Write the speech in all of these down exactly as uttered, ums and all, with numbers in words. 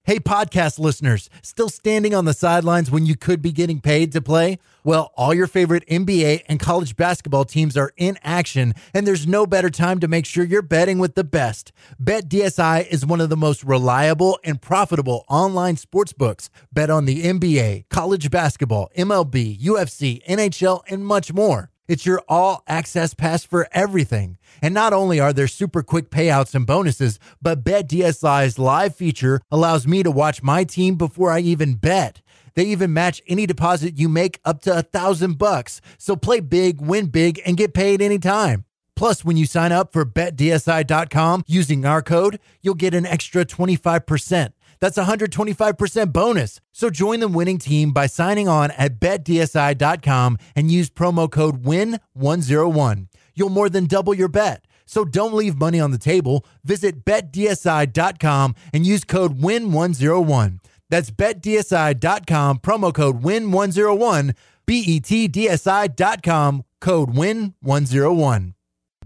Hey, podcast listeners, still standing on the sidelines when you could be getting paid to play? Well, all your favorite N B A and college basketball teams are in action, and there's no better time to make sure you're betting with the best. BetDSI is one of the most reliable and profitable online sports books. Bet on the N B A, college basketball, M L B, U F C, N H L, and much more. It's your all-access pass for everything. And not only are there super quick payouts and bonuses, but BetDSI's live feature allows me to watch my team before I even bet. They even match any deposit you make up to a thousand bucks. So play big, win big, and get paid anytime. Plus, when you sign up for Bet D S I dot com using our code, you'll get an extra twenty-five percent. That's a one hundred twenty-five percent bonus. So join the winning team by signing on at Bet D S I dot com and use promo code win one oh one. You'll more than double your bet. So don't leave money on the table. Visit Bet D S I dot com and use code win one oh one. That's Bet D S I dot com, promo code win one oh one, B E T D S I dot com, code win one oh one.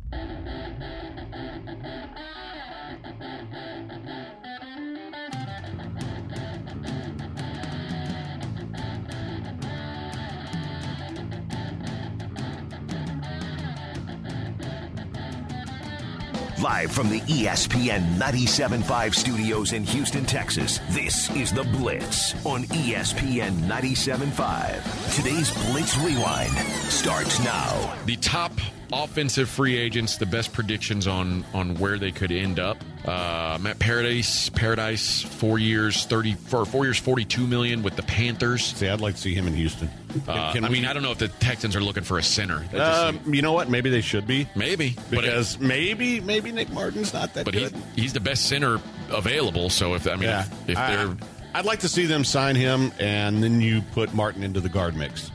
Live from the E S P N ninety-seven point five studios in Houston, Texas, this is The Blitz on E S P N ninety-seven point five. Today's Blitz Rewind starts now. The top offensive free agents, the best predictions on, on where they could end up. Uh, Matt Paradise, Paradise, four years, thirty for four years, forty-two million with the Panthers. See, I'd like to see him in Houston. Uh, Can I we, mean, I don't know if the Texans are looking for a center. Um, you know what? Maybe they should be. Maybe because it, maybe maybe Nick Martin's not that but good. But he's, he's the best center available. So if I mean, yeah. if, if I, they're, I'd like to see them sign him, and then you put Martin into the guard mix.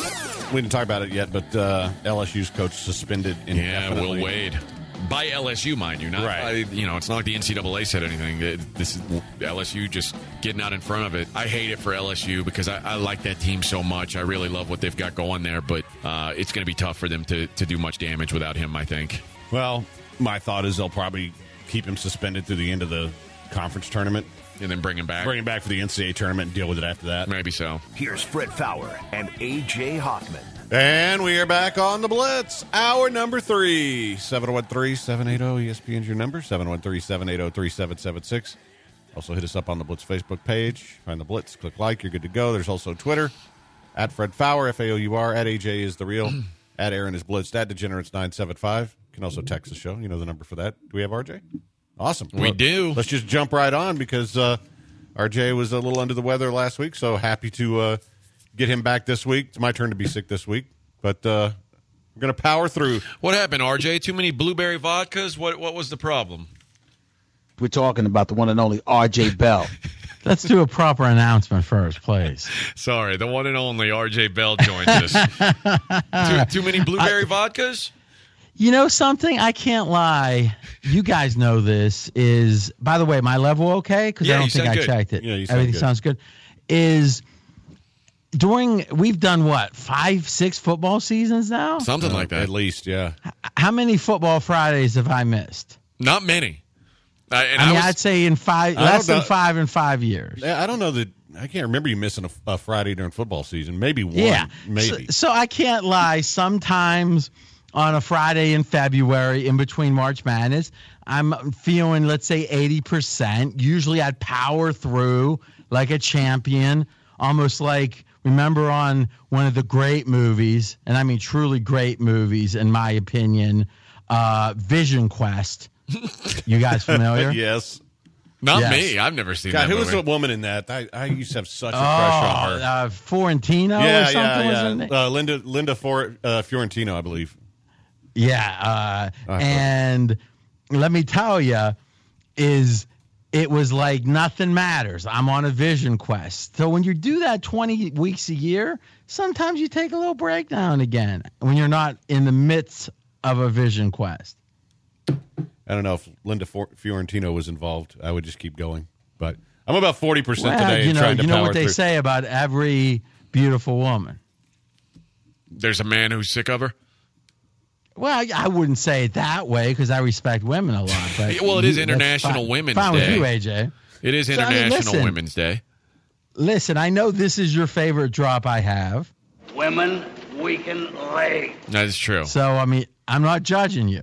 We didn't talk about it yet, but uh, L S U's coach suspended indefinitely. Yeah, Will Wade. By L S U, mind you. Not right. by, you know, it's not like the N C double A said anything. This is L S U just getting out in front of it. I hate it for L S U because I, I like that team so much. I really love what they've got going there, but uh, it's going to be tough for them to, to do much damage without him, I think. Well, my thought is they'll probably keep him suspended through the end of the conference tournament. And then bring him back. Bring him back for the N C double A tournament and deal with it after that. Maybe so. Here's Fred Fowler and A J Hoffman. And we are back on the Blitz. Hour number three. seven one three, seven eight zero, E S P N's your number. seven one three, seven eight zero, three seven seven six. Also hit us up on the Blitz Facebook page. Find the Blitz. Click like. You're good to go. There's also Twitter. At Fred Fowler, F A O U R. At A J is the real. At Aaron is Blitzed. At Degenerates nine seven five. You can also text the show. You know the number for that. Do we have R J? Awesome. We well, do. Let's just jump right on because uh, R J was a little under the weather last week, so happy to uh, get him back this week. It's my turn to be sick this week, but uh, we're going to power through. What happened, R J? Too many blueberry vodkas? What What was the problem? We're talking about the one and only R J Bell. Let's do a proper announcement first, please. Sorry, the one and only R J Bell joins us. too, too many blueberry I, vodkas? You know something? I can't lie. You guys know this. Is, by the way, my level okay? Because yeah, I don't think I good. checked it. Yeah, you sound Everything good. sounds good. Is during, we've done what, five, six football seasons now? Something Uh, like that. At least, yeah. How many football Fridays have I missed? Not many. Uh, and I mean, I was, I'd say in five, I less don't than know. five in five years. Yeah, I don't know that. I can't remember you missing a, a Friday during football season. Maybe one. Yeah. Maybe. So, so I can't lie. Sometimes on a Friday in February, in between March Madness, I'm feeling, let's say, eighty percent. Usually I'd power through like a champion, almost like, remember on one of the great movies, and I mean truly great movies, in my opinion, uh, Vision Quest. You guys familiar? Yes. not Yes. me. I've never seen God, that who movie. was the woman in that? I, I used to have such a Oh, crush on her. uh, Fiorentino yeah, or something yeah, was yeah. her name? Uh, Linda Linda For, uh, Fiorentino, I believe. Yeah, uh, Uh-huh. and let me tell you, is it was like nothing matters. I'm on a vision quest. So when you do that twenty weeks a year, sometimes you take a little break now and again when you're not in the midst of a vision quest. I don't know if Linda For- Fiorentino was involved. I would just keep going. But I'm about forty percent Well, today you and know, trying to you know power what they through. say about every beautiful woman. There's a man who's sick of her? Well, I, I wouldn't say it that way because I respect women a lot. But Well, it is you- that's International fine. Women's fine Day. with you, A J. It is So, I mean, International listen. Women's Day. Listen, I know this is your favorite drop I have. Women weaken legs. That is true. So, I mean, I'm not judging you.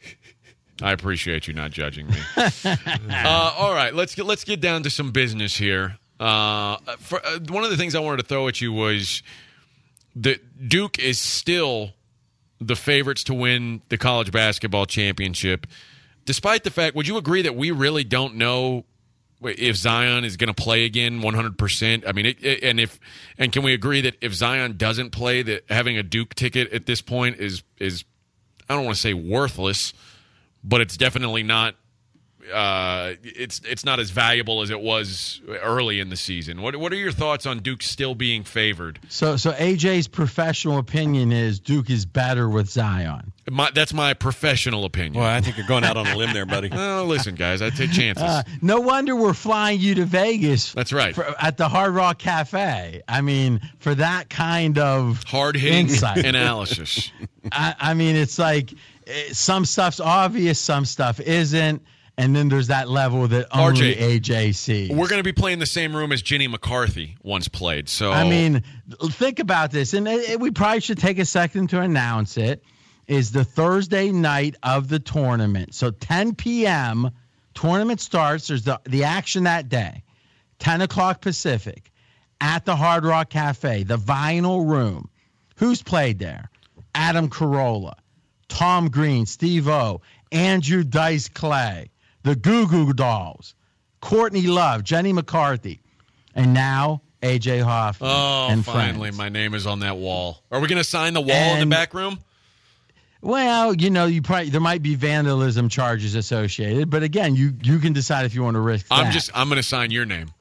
I appreciate you not judging me. uh, all right, let's get let's get down to some business here. Uh, for, uh, one of the things I wanted to throw at you was that Duke is still the favorites to win the college basketball championship, despite the fact. Would you agree that we really don't know if Zion is going to play again one hundred percent? I mean, it, it, and if and can we agree that if Zion doesn't play, that having a Duke ticket at this point is is I don't want to say worthless, but it's definitely not. Uh, it's it's not as valuable as it was early in the season. What what are your thoughts on Duke still being favored? So, so A J's professional opinion is Duke is better with Zion. My, that's my professional opinion. Well, I think you're going out on a limb there, buddy. Oh, listen, guys, I take chances. Uh, no wonder we're flying you to Vegas. That's right. For, at the Hard Rock Cafe. I mean, for that kind of Hard-hitting insight. analysis. I, I mean, it's like eh, some stuff's obvious, some stuff isn't. And then there's that level that only R J, A J sees. We're going to be playing the same room as Jenny McCarthy once played. So I mean, think about this, and it, it, we probably should take a second to announce it. Is the Thursday night of the tournament, so ten p.m. tournament starts. There's the the action that day, ten o'clock Pacific, at the Hard Rock Cafe, the Vinyl Room. Who's played there? Adam Carolla, Tom Green, Steve O, Andrew Dice Clay, the Goo Goo Dolls, Courtney Love, Jenny McCarthy, and now A J Hoffman. Oh, and finally, friends. my name is on that wall. Are we going to sign the wall And- in the back room? Well, you know, you probably there might be vandalism charges associated, but again, you you can decide if you want to risk that. I'm just I'm going to sign your name.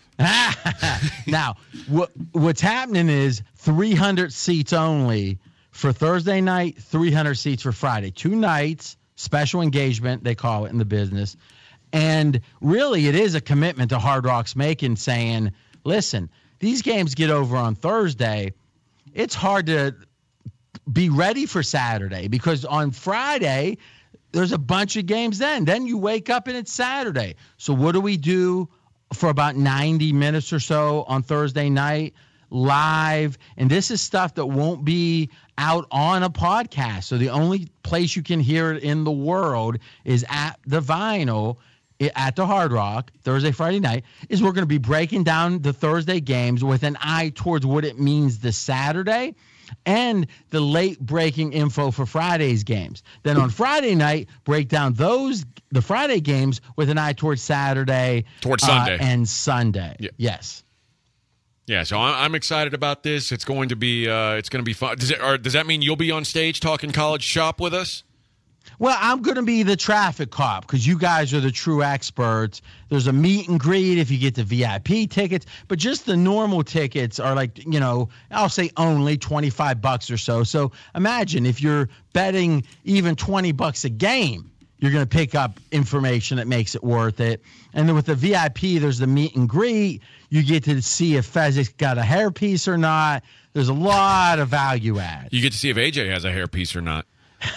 Now, what what's happening is three hundred seats only for Thursday night, three hundred seats for Friday. Two nights, special engagement, they call it in the business. And really, it is a commitment to Hard Rock's making, saying, listen, these games get over on Thursday. It's hard to be ready for Saturday because on Friday, there's a bunch of games then. Then you wake up and it's Saturday. So what do we do for about ninety minutes or so on Thursday night? Live, and this is stuff that won't be out on a podcast. So the only place you can hear it in the world is at the Vinyl, at the Hard Rock, Thursday, Friday night, is we're going to be breaking down the Thursday games with an eye towards what it means this Saturday and the late breaking info for Friday's games. Then on Friday night, break down those the Friday games with an eye towards Saturday, Towards uh, Sunday. and Sunday. Yeah. Yes. Yeah, so I'm, I'm excited about this. It's going to be uh, it's going to be fun. Does it, or does that mean you'll be on stage talking college shop with us? Well, I'm going to be the traffic cop because you guys are the true experts. There's a meet and greet if you get the V I P tickets, but just the normal tickets are like, you know, I'll say only twenty-five bucks or so. So imagine if you're betting even twenty bucks a game, you're going to pick up information that makes it worth it. And then with the V I P, there's the meet and greet. You get to see if Fezzik's got a hairpiece or not. There's a lot of value add. You get to see if A J has a hairpiece or not.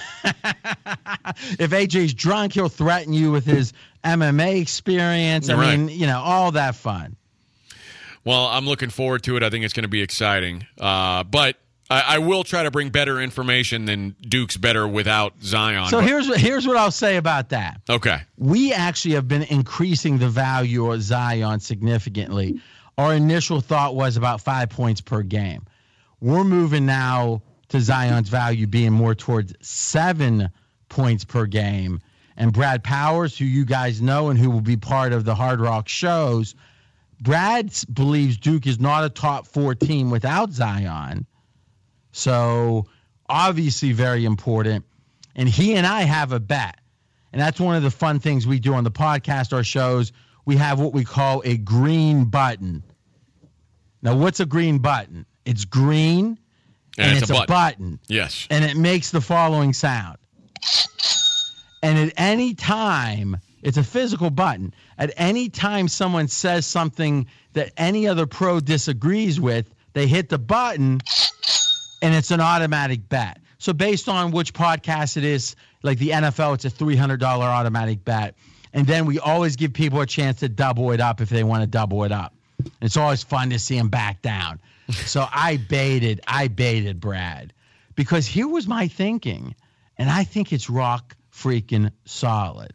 If A J's drunk, he'll threaten you with his M M A experience. I Right. mean, you know, all that fun. Well, I'm looking forward to it. I think it's going to be exciting. Uh, but I, I will try to bring better information than Duke's better without Zion. So But- here's what here's what I'll say about that. okay. We actually have been increasing the value of Zion significantly. Our initial thought was about five points per game. We're moving now to Zion's value being more towards seven points per game. And Brad Powers, who you guys know and who will be part of the Hard Rock shows, Brad s- believes Duke is not a top four team without Zion. So obviously very important. And he and I have a bet. And that's one of the fun things we do on the podcast, our shows. We have what we call a green button. Now, what's a green button? It's green And and, it's it's, a a, button. button. Yes. And it makes the following sound. And at any time, it's a physical button. At any time someone says something that any other pro disagrees with, they hit the button and it's an automatic bet. So based on which podcast it is, like the N F L, it's a three hundred dollars automatic bet. And then we always give people a chance to double it up if they want to double it up. It's always fun to see him back down. So I baited, I baited Brad because here was my thinking, and I think it's rock freaking solid.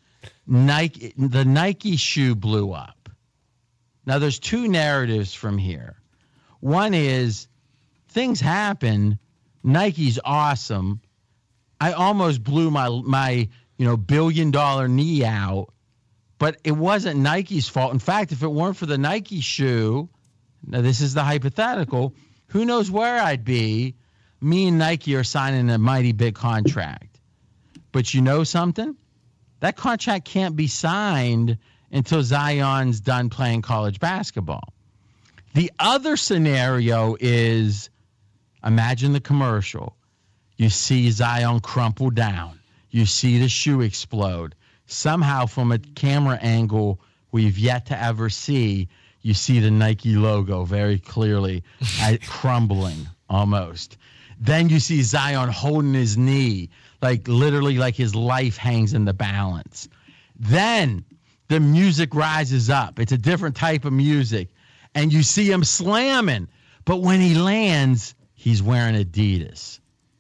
Nike, the Nike shoe blew up. Now there's two narratives from here. One is things happen. Nike's awesome. I almost blew my my you know billion dollar knee out, but it wasn't Nike's fault. In fact, if it weren't for the Nike shoe, now this is the hypothetical, who knows where I'd be? Me and Nike are signing a mighty big contract. But you know something? That contract can't be signed until Zion's done playing college basketball. The other scenario is, imagine the commercial. You see Zion crumple down. You see the shoe explode. Somehow from a camera angle we've yet to ever see, you see the Nike logo very clearly crumbling almost. Then you see Zion holding his knee, like literally like his life hangs in the balance. Then the music rises up. It's a different type of music. And you see him slamming. But when he lands, he's wearing Adidas.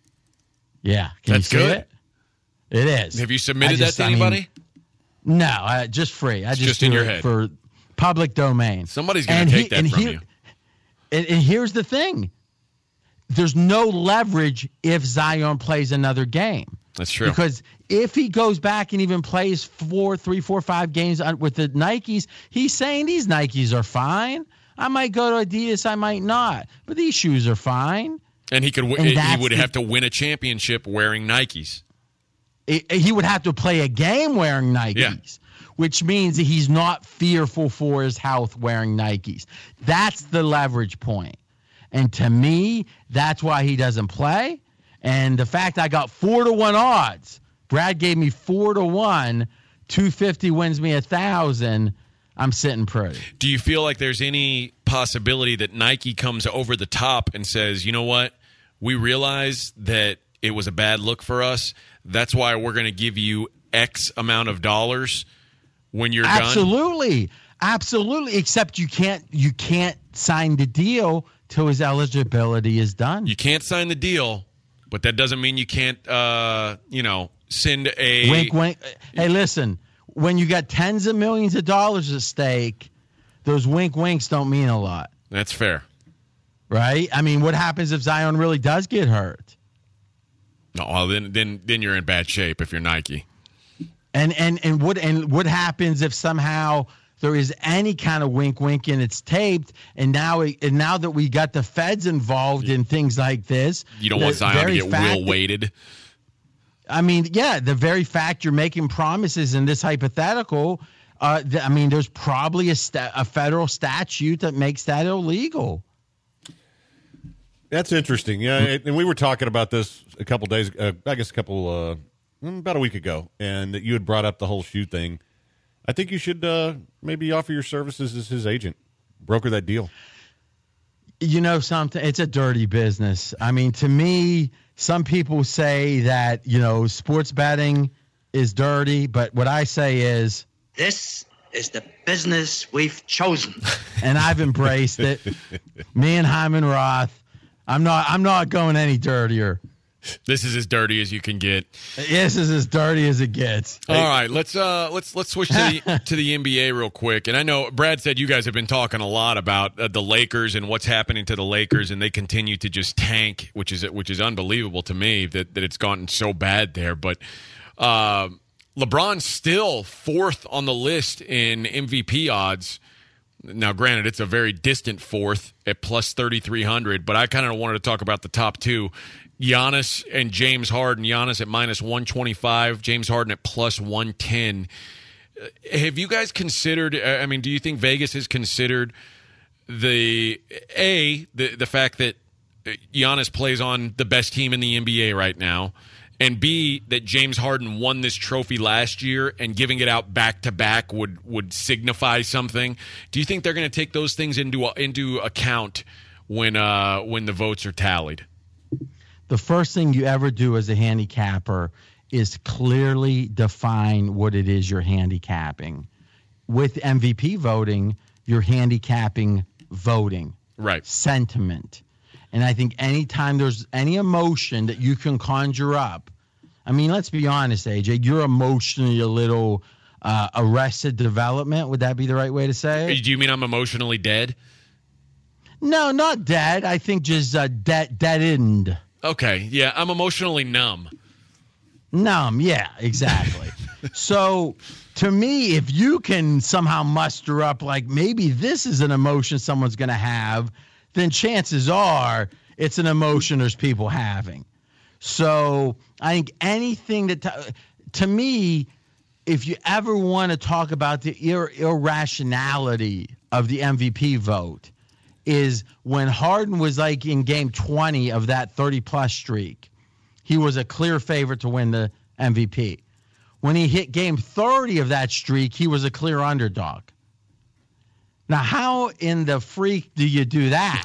Yeah. Can That's you see good. it? It is. Have you submitted just, that to I mean, anybody? no, uh, just free. I It's just, just in do your it head. for public domain. Somebody's going And to he- take that and from here- you. And, and here's the thing. There's no leverage if Zion plays another game. That's true. Because if he goes back and even plays four, three, four, five games on- with the Nikes, he's saying these Nikes are fine. I might go to Adidas, I might not. But these shoes are fine. And he could. W- And he that's would the- have to win a championship wearing Nikes. It- he would have to play a game wearing Nikes, Yeah. which means that he's not fearful for his health wearing Nikes. That's the leverage point. And to me, that's why he doesn't play. And the fact I got four to one odds, Brad gave me four to one, two fifty wins me a thousand. I'm sitting pretty. Do you feel like there's any possibility that Nike comes over the top and says, you know what, we realize that it was a bad look for us. That's why we're going to give you X amount of dollars when you're done? Absolutely. Absolutely. Except you can't you can't sign the deal till his eligibility is done. You can't sign the deal, but that doesn't mean you can't, uh, you know, send a Wink, wink. Hey, listen, when you got tens of millions of dollars at stake, those wink winks don't mean a lot, That's fair. right? I mean, what happens if Zion really does get hurt? No, well, then then then you're in bad shape if you're Nike. And and and what and what happens if somehow there is any kind of wink wink and it's taped, and now it, and now that we got the feds involved in things like this, You don't the want Zion to very get fact will that- weighted. I mean, yeah, the very fact you're making promises in this hypothetical, uh, th- I mean, there's probably a, sta- a federal statute that makes that illegal. That's interesting. Yeah, it- and we were talking about this a couple days, uh, I guess a couple, uh, mm, about a week ago, and that you had brought up the whole shoe thing. I think you should uh, maybe offer your services as his agent, broker that deal. You know something? It's a dirty business. I mean, to me, some people say that, you know, sports betting is dirty, but what I say is, This is the business we've chosen. and I've embraced it. Me and Hyman Roth, I'm not I'm not going any dirtier. This is as dirty as you can get. This is as dirty as it gets. All right, let's uh, let's let's switch to the to the N B A real quick. And I know Brad said you guys have been talking a lot about uh, the Lakers and what's happening to the Lakers, and they continue to just tank, which is which is unbelievable to me that that it's gotten so bad there. But uh, LeBron's still fourth on the list in M V P odds. Now, granted, it's a very distant fourth at plus thirty-three hundred, but I kind of wanted to talk about the top two. Giannis and James Harden. Giannis at minus one twenty-five, James Harden at plus one ten. Have you guys considered, I mean, do you think Vegas has considered the, A, the, the fact that Giannis plays on the best team in the N B A right now, and B, that James Harden won this trophy last year and giving it out back-to-back would, would signify something? Do you think they're going to take those things into into account when uh, when the votes are tallied? The first thing you ever do as a handicapper is clearly define what it is you're handicapping. With M V P voting, you're handicapping voting. Right. Sentiment. And I think anytime there's any emotion that you can conjure up, I mean, let's be honest, A J, you're emotionally a little uh, arrested development. Would that be the right way to say it? Do you mean I'm emotionally dead? No, not dead. I think just uh, dead, deadened. Okay. Yeah, I'm emotionally numb. Numb, yeah, exactly. So to me, if you can somehow muster up like maybe this is an emotion someone's going to have, then chances are it's an emotion there's people having. So I think anything that, t- to me, if you ever want to talk about the ir- irrationality of the M V P vote, is when Harden was like in game twenty of that thirty-plus streak, he was a clear favorite to win the M V P. When he hit game thirty of that streak, he was a clear underdog. Now, how in the freak do you do that?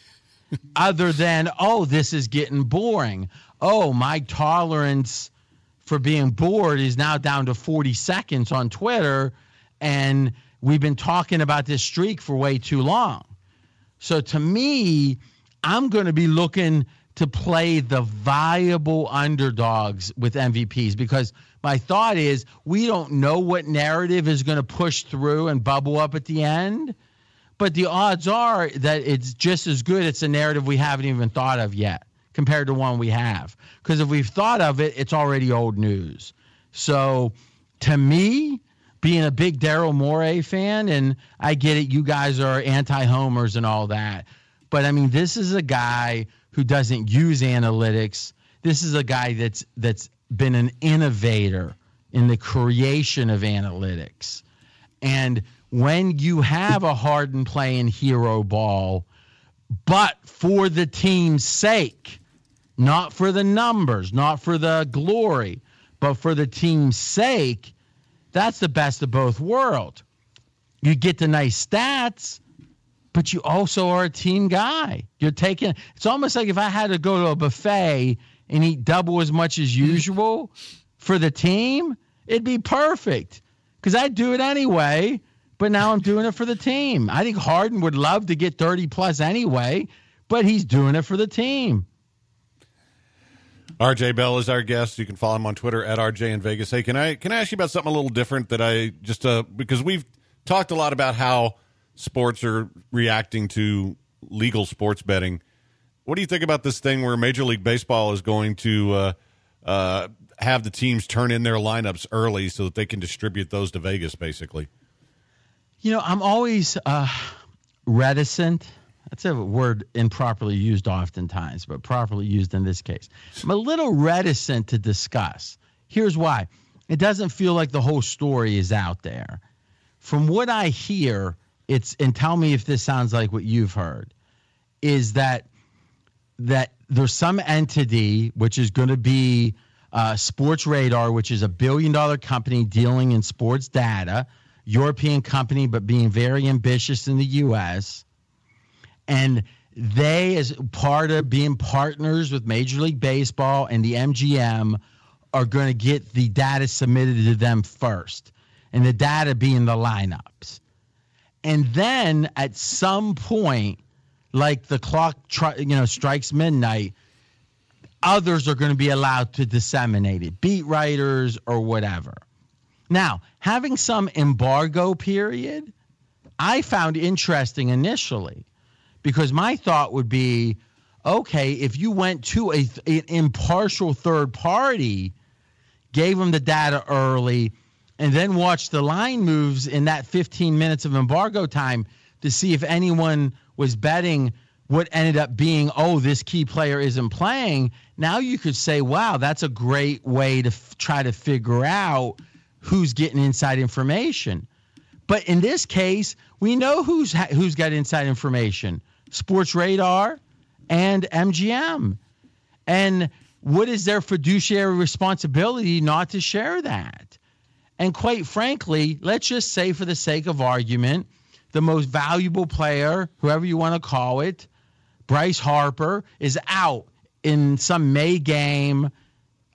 Other than, oh, this is getting boring. Oh, my tolerance for being bored is now down to forty seconds on Twitter, and we've been talking about this streak for way too long. So to me, I'm going to be looking to play the viable underdogs with M V Ps, because my thought is we don't know what narrative is going to push through and bubble up at the end, but the odds are that it's just as good. It's a narrative we haven't even thought of yet compared to one we have, because if we've thought of it, it's already old news. So to me, being a big Daryl Morey fan, and I get it, you guys are anti-homers and all that, but I mean, this is a guy who doesn't use analytics. This is a guy that's that's been an innovator in the creation of analytics. And when you have a Harden playing hero ball, but for the team's sake, not for the numbers, not for the glory, but for the team's sake, that's the best of both worlds. You get the nice stats, but you also are a team guy. You're taking, it's almost like if I had to go to a buffet and eat double as much as usual for the team, it'd be perfect, because I'd do it anyway, but now I'm doing it for the team. I think Harden would love to get thirty plus anyway, but he's doing it for the team. R J Bell is our guest. You can follow him on Twitter at R J in Vegas. Hey, can I can I ask you about something a little different that I just uh, because we've talked a lot about how sports are reacting to legal sports betting. What do you think about this thing where Major League Baseball is going to uh, uh, have the teams turn in their lineups early so that they can distribute those to Vegas, basically? You know, I'm always uh, reticent. That's a word improperly used oftentimes, but properly used in this case. I'm a little reticent to discuss. Here's why. It doesn't feel like the whole story is out there. From what I hear, it's, and tell me if this sounds like what you've heard, is that that there's some entity, which is going to be uh, Sports Radar, which is a billion dollar company dealing in sports data, European company, but being very ambitious in the U S, and they, as part of being partners with Major League Baseball and the M G M, are going to get the data submitted to them first, and the data being the lineups. And then at some point, like the clock tri- you know, strikes midnight, others are going to be allowed to disseminate it, beat writers or whatever. Now, having some embargo period, I found interesting initially, because my thought would be, okay, if you went to a, an impartial third party, gave them the data early, and then watched the line moves in that fifteen minutes of embargo time to see if anyone was betting what ended up being, oh, this key player isn't playing, now you could say, wow, that's a great way to f- try to figure out who's getting inside information. But in this case, we know who's ha- who's got inside information. Sports Radar and M G M. And what is their fiduciary responsibility not to share that? And quite frankly, let's just say for the sake of argument, the most valuable player, whoever you want to call it, Bryce Harper, is out in some May game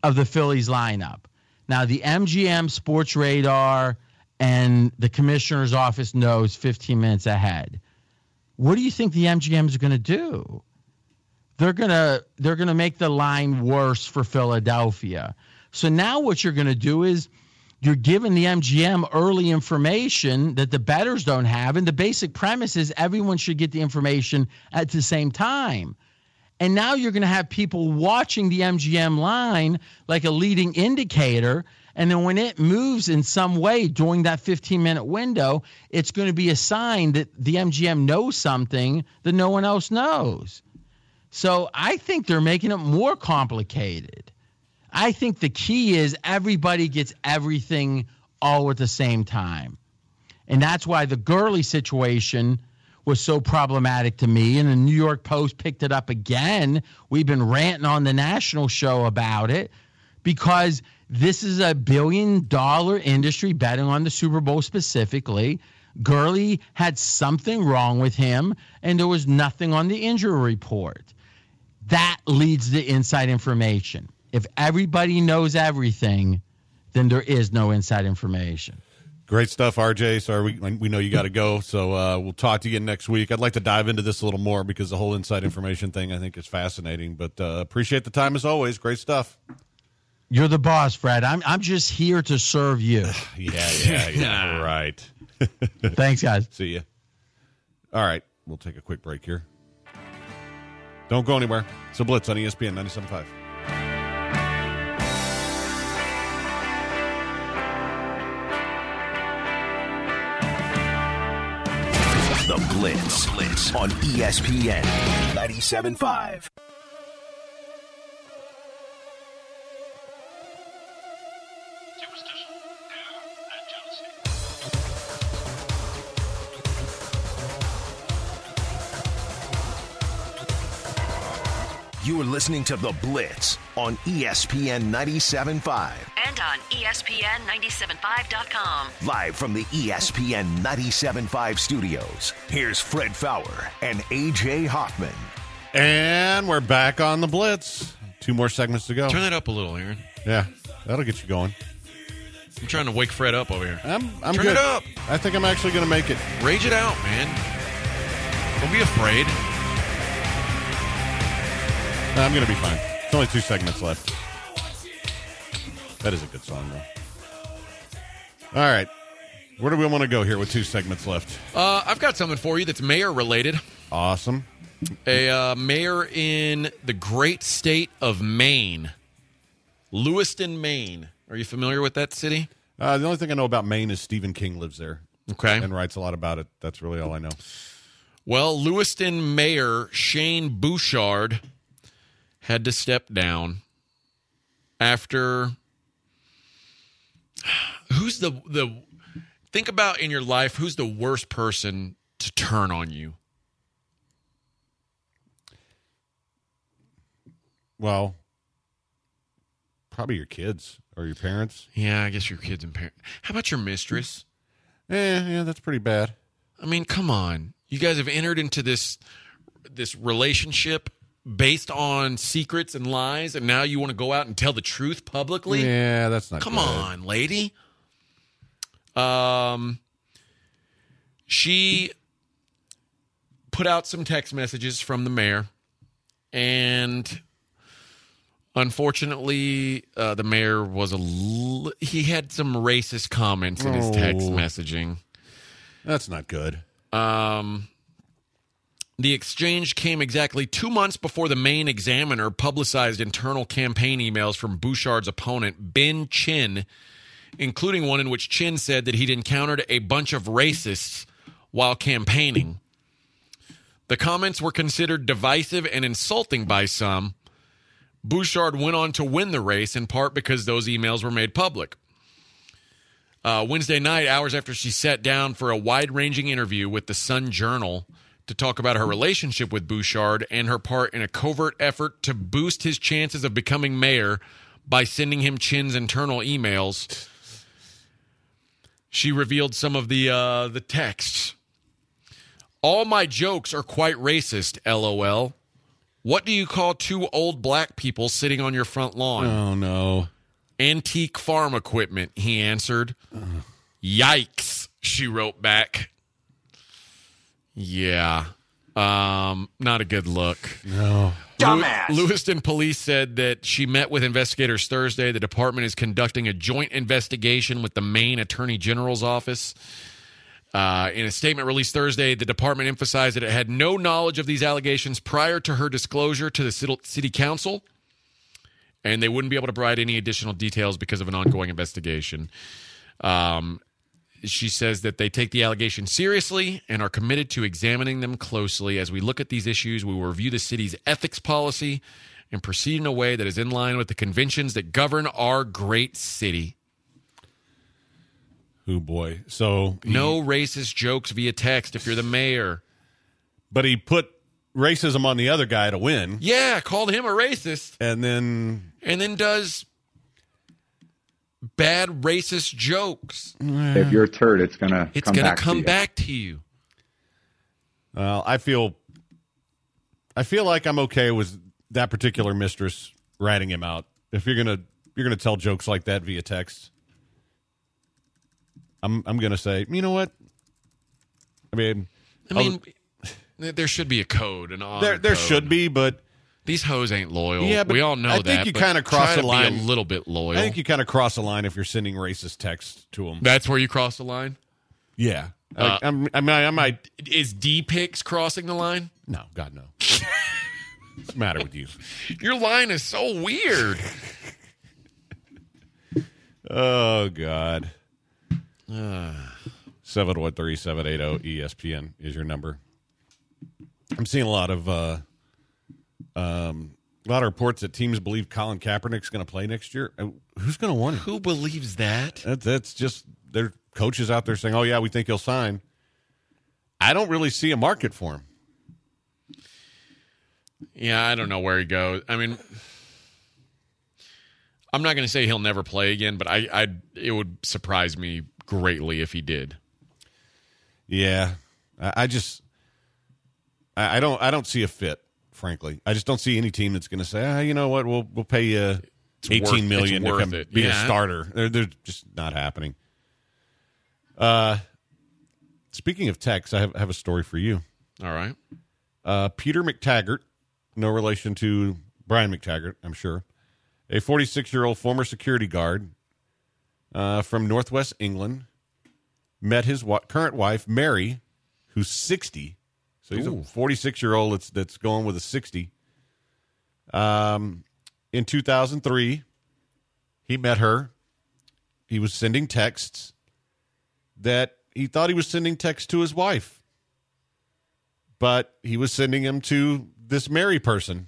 of the Phillies lineup. Now, the M G M Sports Radar and the commissioner's office knows fifteen minutes ahead. What do you think the M G Ms are going to do? They're going to they're going to make the line worse for Philadelphia. So now what you're going to do is you're giving the M G M early information that the bettors don't have, and the basic premise is everyone should get the information at the same time. And now you're going to have people watching the M G M line like a leading indicator, and then when it moves in some way during that fifteen-minute window, it's going to be a sign that the M G M knows something that no one else knows. So I think they're making it more complicated. I think the key is everybody gets everything all at the same time. And that's why the Gurley situation was so problematic to me. And the New York Post picked it up again. We've been ranting on the national show about it because this is a billion dollar industry betting on the Super Bowl specifically. Gurley had something wrong with him, and there was nothing on the injury report. That leads to inside information. If everybody knows everything, then there is no inside information. Great stuff, R J. Sorry, we, we know you got to go, so uh, we'll talk to you again next week. I'd like to dive into this a little more because the whole inside information thing I think is fascinating, but uh, appreciate the time as always. Great stuff. You're the boss, Fred. I'm I'm just here to serve you. yeah, yeah, yeah. Right. Thanks, guys. See ya. All right, we'll take a quick break here. Don't go anywhere. It's a Blitz on E S P N ninety-seven point five. The Blitz, Blitz on E S P N ninety-seven point five. You are listening to The Blitz on E S P N ninety-seven point five. And on E S P N ninety-seven point five dot com. Live from the E S P N ninety-seven point five studios, here's Fred Fowler and A J Hoffman. And we're back on The Blitz. Two more segments to go. Turn that up a little, Aaron. Yeah, that'll get you going. I'm trying to wake Fred up over here. I'm, I'm Turn good. it up. I think I'm actually going to make it. Rage it out, man. Don't be afraid. I'm going to be fine. There's only two segments left. That is a good song, though. All right. Where do we want to go here with two segments left? Uh, I've got something for you that's mayor-related. Awesome. A uh, mayor in the great state of Maine. Lewiston, Maine. Are you familiar with that city? Uh, the only thing I know about Maine is Stephen King lives there. Okay. And writes a lot about it. That's really all I know. Well, Lewiston Mayor Shane Bouchard had to step down after who's the the think about in your life who's the worst person to turn on you? Well, probably your kids or your parents. Yeah, I guess your kids and parents. How about your mistress? Eh, yeah, that's pretty bad. I mean, come on. You guys have entered into this this relationship based on secrets and lies, and now you want to go out and tell the truth publicly? Yeah, that's not Come good. on, lady. Um, she put out some text messages from the mayor, and unfortunately, uh, the mayor was a l- he had some racist comments in his text Oh. messaging. That's not good. Um, the exchange came exactly two months before the Maine Examiner publicized internal campaign emails from Bouchard's opponent, Ben Chin, including one in which Chin said that he'd encountered a bunch of racists while campaigning. The comments were considered divisive and insulting by some. Bouchard went on to win the race, in part because those emails were made public. Uh, Wednesday night, hours after she sat down for a wide-ranging interview with the Sun Journal to talk about her relationship with Bouchard and her part in a covert effort to boost his chances of becoming mayor by sending him Chin's internal emails, she revealed some of the uh, the texts. All my jokes are quite racist, LOL. What do you call two old black people sitting on your front lawn? Oh, no. Antique farm equipment, he answered. Uh. Yikes, she wrote back. Yeah. Um, not a good look. No. Dumbass. Lewiston police said that she met with investigators Thursday. The department is conducting a joint investigation with the Maine Attorney General's office. Uh, in a statement released Thursday, the department emphasized that it had no knowledge of these allegations prior to her disclosure to the city council, and they wouldn't be able to provide any additional details because of an ongoing investigation. Um, she says that they take the allegations seriously and are committed to examining them closely. As we look at these issues, we will review the city's ethics policy and proceed in a way that is in line with the conventions that govern our great city. Oh, boy. So he, no racist jokes via text if you're the mayor. But he put racism on the other guy to win. Yeah, called him a racist. And then... And then does bad racist jokes. If you're a turd, it's going to It's come going to back come to you. back to you. Well, I feel... I feel like I'm okay with that particular mistress ratting him out. If you're going to you're going to tell jokes like that via text... I'm I'm going to say, you know what? I mean, I mean, I'll, there should be a code, an honor there there code. should be, but these hoes ain't loyal. Yeah, but we all know I that. think you but kind of cross try the to line. Be a little bit loyal. I think you kind of cross the line if you're sending racist texts to them. That's where you cross the line. Yeah, Uh, like, I'm, I mean, I might. Is D-pics crossing the line? No, God no. What's the matter with you? Your line is so weird. Oh God. Uh. seven one three, seven eight zero, E S P N is your number. I'm seeing a lot of uh, um, a lot of reports that teams believe Colin Kaepernick's going to play next year. Uh, Who's going to want him? Who believes that? that? That's just their coaches out there saying, "Oh yeah, we think he'll sign." I don't really see a market for him. Yeah, I don't know where he goes. I mean, I'm not going to say he'll never play again, but I, I, it would surprise me greatly if he did. Yeah, I, I just, I, I don't, I don't see a fit. Frankly, I just don't see any team that's going to say, ah, you know what, we'll we'll pay you It's eighteen worth- million it's to worth come it. be Yeah. a starter. They're, they're just not happening. Uh, speaking of Tex, I have, have a story for you. All right. Uh, Peter McTaggart, no relation to Brian McTaggart, I'm sure, a forty-six-year-old former security guard uh, from Northwest England, met his wa- current wife, Mary, who's sixty. So he's Ooh. a forty-six-year-old that's, that's going with a sixty. Um, in two thousand three, he met her. He was sending texts that he thought he was sending texts to his wife. But he was sending them to this Mary person.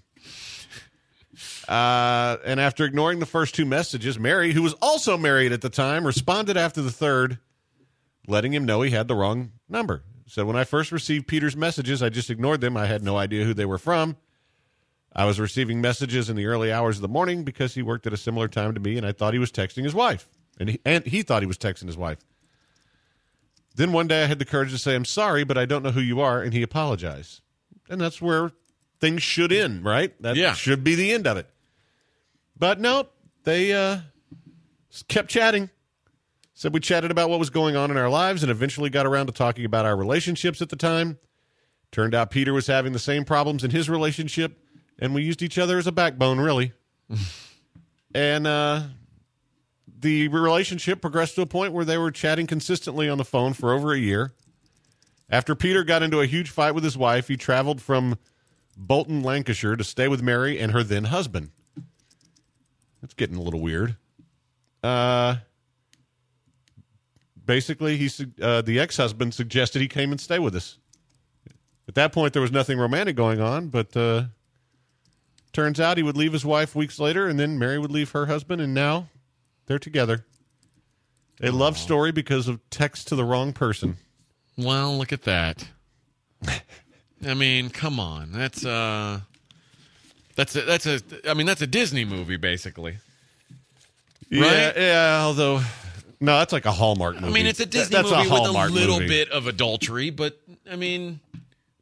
Uh, and after ignoring the first two messages, Mary, who was also married at the time, responded after the third, letting him know he had the wrong number. So when I first received Peter's messages, I just ignored them. I had no idea who they were from. I was receiving messages in the early hours of the morning because he worked at a similar time to me, and I thought he was texting his wife. And he, and he thought he was texting his wife. Then one day I had the courage to say, I'm sorry, but I don't know who you are, and he apologized. And that's where things should end, right? That Yeah. should be the end of it. But no, they uh, kept chatting. Said we chatted about what was going on in our lives and eventually got around to talking about our relationships at the time. Turned out Peter was having the same problems in his relationship, and we used each other as a backbone, really. and uh, the relationship progressed to a point where they were chatting consistently on the phone for over a year. After Peter got into a huge fight with his wife, he traveled from Bolton, Lancashire to stay with Mary and her then husband. That's getting a little weird. Uh, basically, he uh, the ex-husband suggested he came and stay with us. At that point, there was nothing romantic going on, but uh, turns out he would leave his wife weeks later, and then Mary would leave her husband, and now they're together. A Aww. love story because of text to the wrong person. Well, look at that. I mean, come on. That's uh That's a, that's a I mean, that's a Disney movie basically. Yeah, right? yeah, although no, that's like a Hallmark movie. I mean, it's a Disney that's movie a with a Hallmark little movie. bit of adultery, but I mean,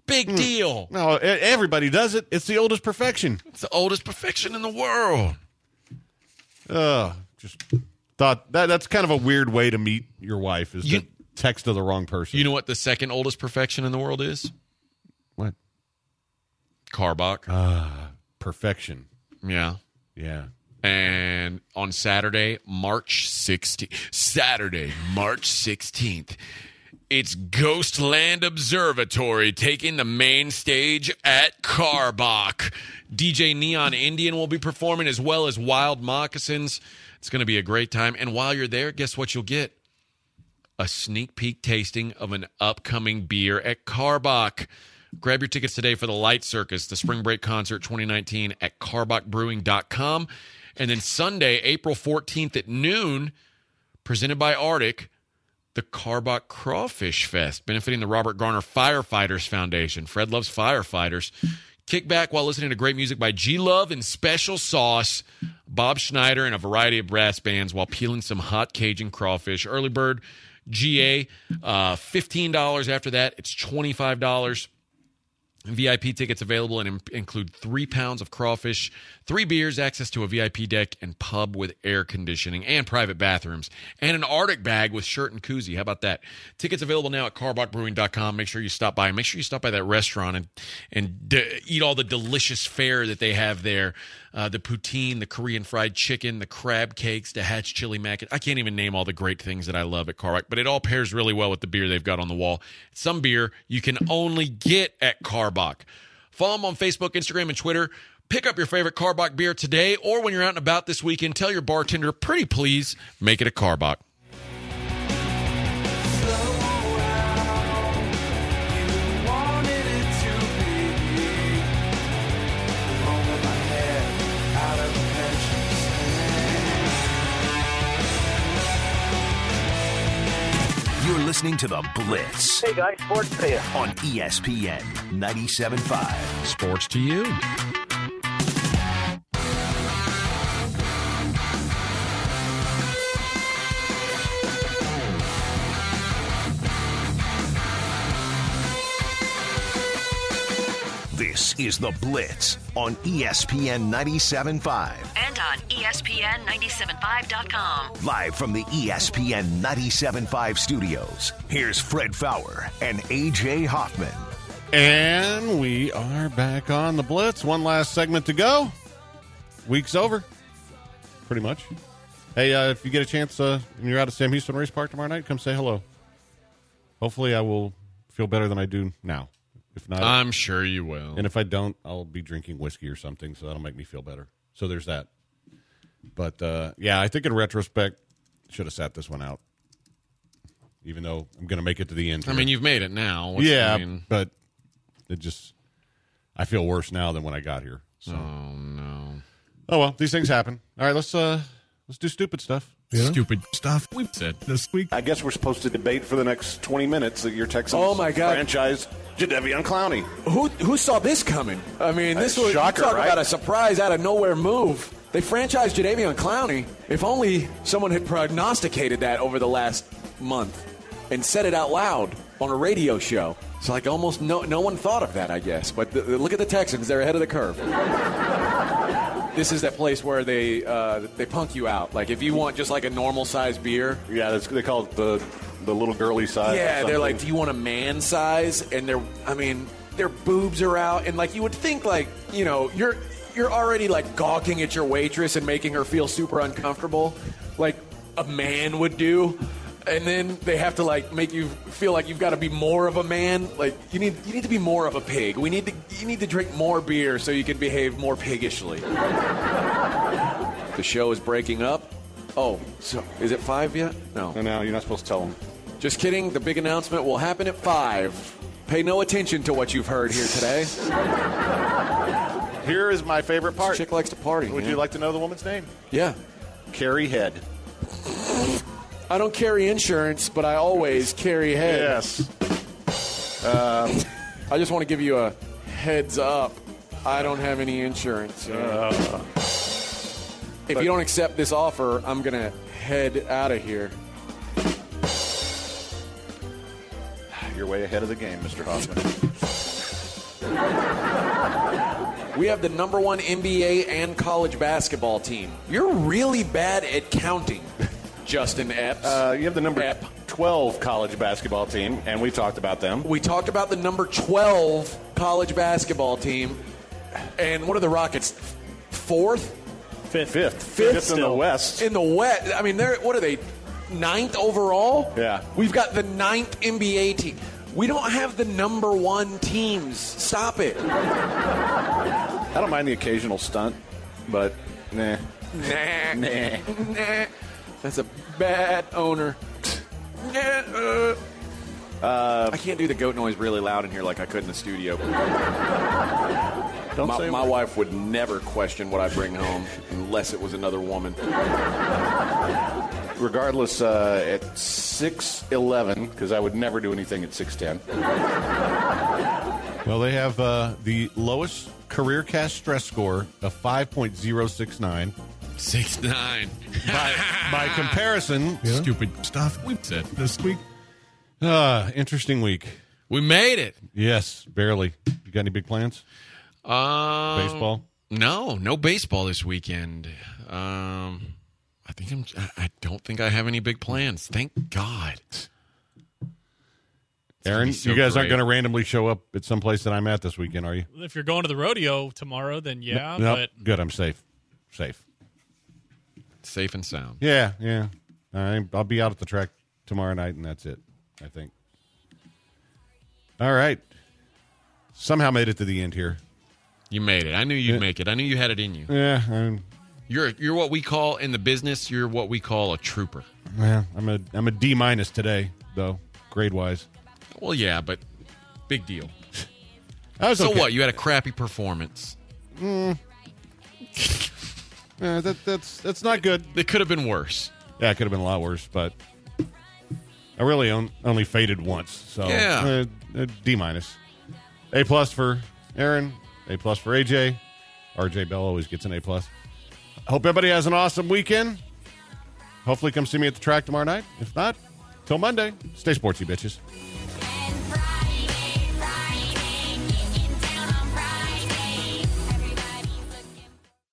Big Mm. deal. No, e- everybody does it. It's the oldest perfection. It's the oldest perfection in the world. Uh, just thought that that's kind of a weird way to meet your wife is You- to text to the wrong person. You know what the second oldest perfection in the world is? What? Carbach. Ah, perfection. Yeah. Yeah. And on Saturday, March sixteenth, Saturday, March sixteenth, it's Ghostland Observatory taking the main stage at Carbach. D J Neon Indian will be performing as well as Wild Moccasins. It's going to be a great time. And while you're there, guess what you'll get? A sneak peek tasting of an upcoming beer at Carbach. Grab your tickets today for the Light Circus, the Spring Break Concert twenty nineteen at carbach brewing dot com. And then Sunday, April fourteenth at noon, presented by Arctic, the Carbach Crawfish Fest, benefiting the Robert Garner Firefighters Foundation. Fred loves firefighters. Kick back while listening to great music by G-Love and Special Sauce, Bob Schneider, and a variety of brass bands while peeling some hot Cajun crawfish. Early bird, G A, uh, fifteen dollars. After that, it's twenty-five dollars. V I P tickets available and in- include three pounds of crawfish, three beers, access to a V I P deck, and pub with air conditioning and private bathrooms, and an Arctic bag with shirt and koozie. How about that? Tickets available now at carbach brewing dot com. Make sure you stop by. Make sure you stop by that restaurant and and d- eat all the delicious fare that they have there. Uh, the poutine, the Korean fried chicken, the crab cakes, the Hatch chili mac. I can't even name all the great things that I love at Carbach, but it all pairs really well with the beer they've got on the wall. Some beer you can only get at Carbach. Follow them on Facebook, Instagram, and Twitter. Pick up your favorite Carbach beer today, or when you're out and about this weekend, tell your bartender, pretty please, make it a Carbach. You're listening to The Blitz. Hey guys, sports to you. On E S P N ninety-seven point five. Sports to you. This is The Blitz on E S P N ninety-seven point five. And on E S P N ninety-seven point five dot com. Live from the E S P N ninety-seven point five studios, here's Fred Fowler and A J Hoffman. And we are back on The Blitz. One last segment to go. Week's over. Pretty much. Hey, uh, if you get a chance uh, and you're out at Sam Houston Race Park tomorrow night, come say hello. Hopefully I will feel better than I do now. If not, I'm sure you will. And if I don't, I'll be drinking whiskey or something, so that'll make me feel better. So there's that. But, uh, yeah, I think in retrospect, should have sat this one out. Even though I'm going to make it to the end. I here. mean, you've made it now. What's, yeah, I mean, but it just, I feel worse now than when I got here. So. Oh, no. Oh, well, these things happen. All right, let's uh, let's do stupid stuff. Yeah. Stupid stuff we've said this week. I guess we're supposed to debate for the next twenty minutes that your Texans oh my God. franchise Jadeveon Clowney. Who who saw this coming? I mean, this That's was shocker, talk right? about a surprise out of nowhere move. They franchised Jadeveon Clowney. If only someone had prognosticated that over the last month and said it out loud on a radio show. It's like almost no no one thought of that, I guess. But the, the, look at the Texans; they're ahead of the curve. This is that place where they uh, they punk you out. Like if you want just like a normal size beer, Yeah, that's, they call it the the little girly size. or yeah, they're something. like, do you want a man size? And they're, I mean, their boobs are out, and like you would think, like you know, you're you're already like gawking at your waitress and making her feel super uncomfortable, like a man would do. And then they have to like make you feel like you've got to be more of a man. Like you need you need to be more of a pig. We need to you need to drink more beer so you can behave more piggishly. The show is breaking up. Oh, so is it five yet? No. No, no, you're not supposed to tell them. Just kidding. The big announcement will happen at five. Pay no attention to what you've heard here today. Here is my favorite part. This chick likes to party. Would man. you like to know the woman's name? Yeah. Carrie Head. I don't carry insurance, but I always carry head. Yes. Um, I just want to give you a heads up. I don't have any insurance. Uh, if you don't accept this offer, I'm going to head out of here. You're way ahead of the game, Mister Hoffman. We have the number one N B A and college basketball team. You're really bad at counting, Justin Epps. Uh, you have the number Epp. twelve college basketball team, and we talked about them. We talked about the number twelve college basketball team. And what are the Rockets? Fourth? Fifth. Fifth. Fifth in the West. In the West. I mean, they're what are they? Ninth overall? Yeah. We've got the ninth N B A team. We don't have the number one teams. Stop it. I don't mind the occasional stunt, but nah. Nah. Nah. Nah. That's a bad owner. Nah. Uh. Uh, I can't do the goat noise really loud in here like I could in the studio. Don't my, say my what. wife would never question what I bring home unless it was another woman. Regardless, uh, at six eleven, because I would never do anything at six ten. Well, they have uh, the lowest career cast stress score of five point oh six nine. Six nine. By, by comparison, Stupid stuff we said this week. uh, interesting week. We made it. Yes, barely. You got any big plans? Um, Baseball? No, no baseball this weekend. Um, I think I'm. I- I don't think I have any big plans. Thank God. Aaron, be so you guys aren't great. going to randomly show up at some place that I'm at this weekend, are you? If you're going to the rodeo tomorrow, then yeah. No, but good. I'm safe. Safe. Safe and sound. Yeah, yeah. I, I'll be out at the track tomorrow night, and that's it, I think. All right. Somehow made it to the end here. You made it. I knew you'd Yeah. make it. I knew you had it in you. Yeah, I'm, You're you're what we call in the business. You're what we call a trooper. well, I'm a I'm a D minus today, though, grade wise. Well, yeah, but big deal. I was So okay. what? You had a crappy performance. Mm. Yeah, that that's that's not good. It could have been worse. Yeah, it could have been a lot worse, but I really on, only faded once. So Yeah. uh, uh, D minus, A plus for Aaron, A plus for A J. R J Bell always gets an A plus. Hope everybody has an awesome weekend. Hopefully, come see me at the track tomorrow night. If not, till Monday. Stay sportsy, bitches.